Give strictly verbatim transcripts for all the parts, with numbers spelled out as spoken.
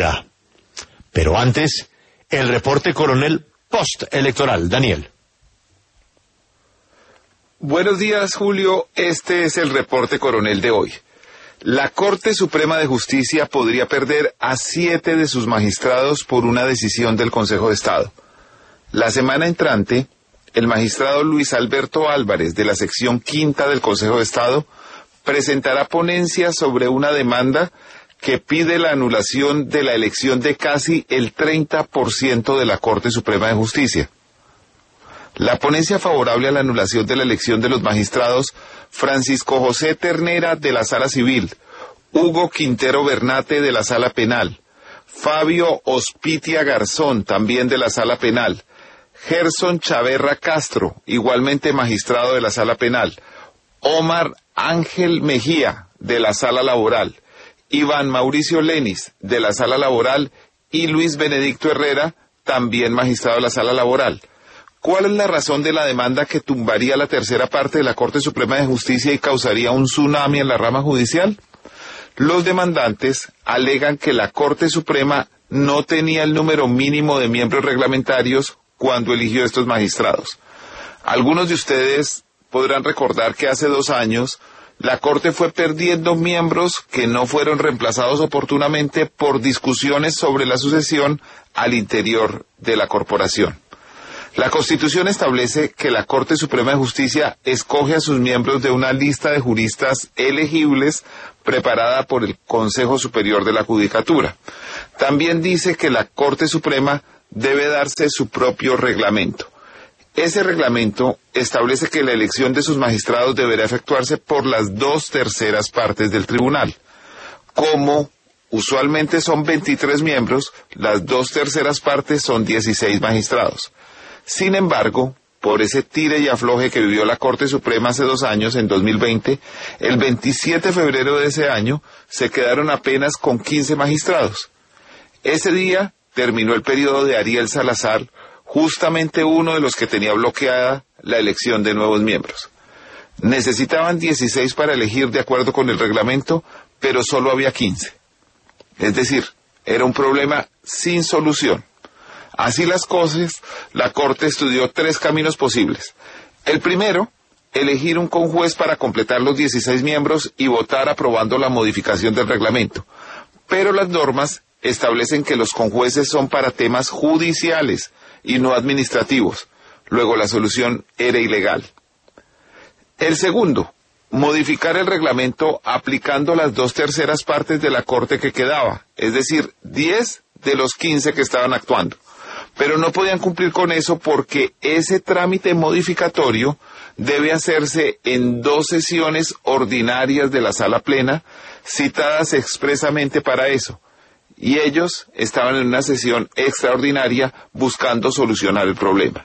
Pero antes, el reporte coronel postelectoral. Daniel. Buenos días, Julio. Este es el reporte coronel de hoy. La Corte Suprema de Justicia podría perder a siete de sus magistrados por una decisión del Consejo de Estado. La semana entrante, el magistrado Luis Alberto Álvarez, de la sección quinta del Consejo de Estado, presentará ponencia sobre una demanda que pide la anulación de la elección de casi el treinta por ciento de la Corte Suprema de Justicia. La ponencia favorable a la anulación de la elección de los magistrados Francisco José Ternera, de la Sala Civil, Hugo Quintero Bernate, de la Sala Penal, Fabio Ospitia Garzón, también de la Sala Penal, Gerson Chaverra Castro, igualmente magistrado de la Sala Penal, Omar Ángel Mejía, de la Sala Laboral, Iván Mauricio Lenis, de la Sala Laboral, y Luis Benedicto Herrera, también magistrado de la Sala Laboral. ¿Cuál es la razón de la demanda que tumbaría la tercera parte de la Corte Suprema de Justicia y causaría un tsunami en la rama judicial? Los demandantes alegan que la Corte Suprema no tenía el número mínimo de miembros reglamentarios cuando eligió estos magistrados. Algunos de ustedes podrán recordar que hace dos años la Corte fue perdiendo miembros que no fueron reemplazados oportunamente por discusiones sobre la sucesión al interior de la corporación. La Constitución establece que la Corte Suprema de Justicia escoge a sus miembros de una lista de juristas elegibles preparada por el Consejo Superior de la Judicatura. También dice que la Corte Suprema debe darse su propio reglamento. Ese reglamento establece que la elección de sus magistrados deberá efectuarse por las dos terceras partes del tribunal. Como usualmente son veintitrés miembros, las dos terceras partes son dieciséis magistrados. Sin embargo, por ese tire y afloje que vivió la Corte Suprema hace dos años, en dos mil veinte, el veintisiete de febrero de ese año, se quedaron apenas con quince magistrados. Ese día terminó el periodo de Ariel Salazar, justamente uno de los que tenía bloqueada la elección de nuevos miembros. Necesitaban dieciséis para elegir de acuerdo con el reglamento, pero solo había quince. Es decir, era un problema sin solución. Así las cosas, la Corte estudió tres caminos posibles. El primero, elegir un conjuez para completar los dieciséis miembros y votar aprobando la modificación del reglamento. Pero las normas establecen que los conjueces son para temas judiciales y no administrativos. Luego la solución era ilegal. El segundo, modificar el reglamento aplicando las dos terceras partes de la Corte que quedaba, es decir, diez de los quince que estaban actuando. Pero no podían cumplir con eso porque ese trámite modificatorio debe hacerse en dos sesiones ordinarias de la Sala Plena, citadas expresamente para eso. Y ellos estaban en una sesión extraordinaria buscando solucionar el problema.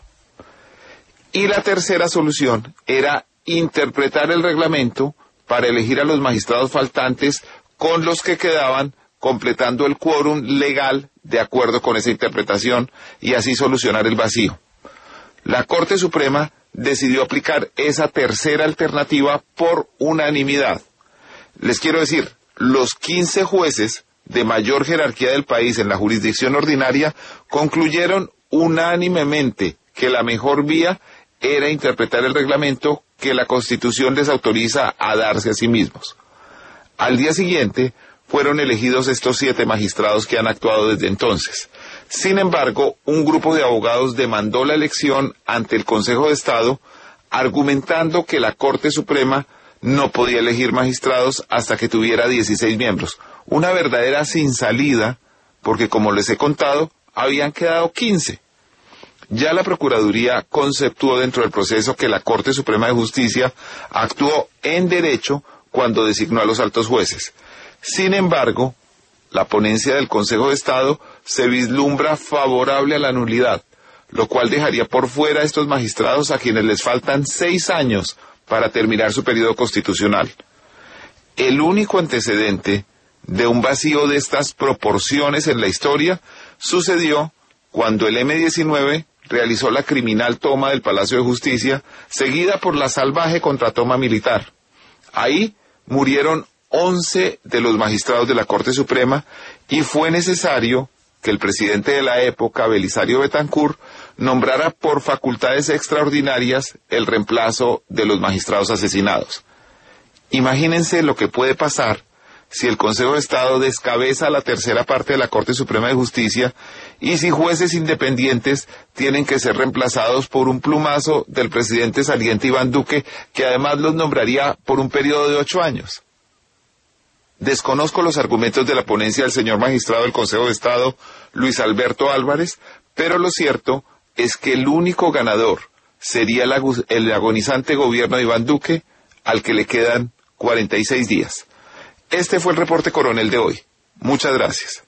Y la tercera solución era interpretar el reglamento para elegir a los magistrados faltantes con los que quedaban, completando el quórum legal de acuerdo con esa interpretación y así solucionar el vacío. La Corte Suprema decidió aplicar esa tercera alternativa por unanimidad. Les quiero decir, los quince jueces de mayor jerarquía del país en la jurisdicción ordinaria concluyeron unánimemente que la mejor vía era interpretar el reglamento que la Constitución les autoriza a darse a sí mismos. Al día siguiente fueron elegidos estos siete magistrados que han actuado desde entonces. Sin embargo, un grupo de abogados demandó la elección ante el Consejo de Estado, argumentando que la Corte Suprema no podía elegir magistrados hasta que tuviera dieciséis miembros. Una verdadera sin salida, porque como les he contado, habían quedado quince. Ya la Procuraduría conceptuó dentro del proceso que la Corte Suprema de Justicia actuó en derecho cuando designó a los altos jueces. Sin embargo, la ponencia del Consejo de Estado se vislumbra favorable a la nulidad, lo cual dejaría por fuera a estos magistrados a quienes les faltan seis años para terminar su periodo constitucional. El único antecedente de un vacío de estas proporciones en la historia sucedió cuando el eme diecinueve realizó la criminal toma del Palacio de Justicia, seguida por la salvaje contratoma militar. Ahí murieron once de los magistrados de la Corte Suprema y fue necesario que el presidente de la época, Belisario Betancur, nombrara por facultades extraordinarias el reemplazo de los magistrados asesinados. Imagínense lo que puede pasar si el Consejo de Estado descabeza la tercera parte de la Corte Suprema de Justicia y si jueces independientes tienen que ser reemplazados por un plumazo del presidente saliente Iván Duque, que además los nombraría por un periodo de ocho años. Desconozco los argumentos de la ponencia del señor magistrado del Consejo de Estado, Luis Alberto Álvarez, pero lo cierto es que el único ganador sería el, el agonizante gobierno de Iván Duque, al que le quedan cuarenta y seis días. Este fue el reporte coronel de hoy. Muchas gracias.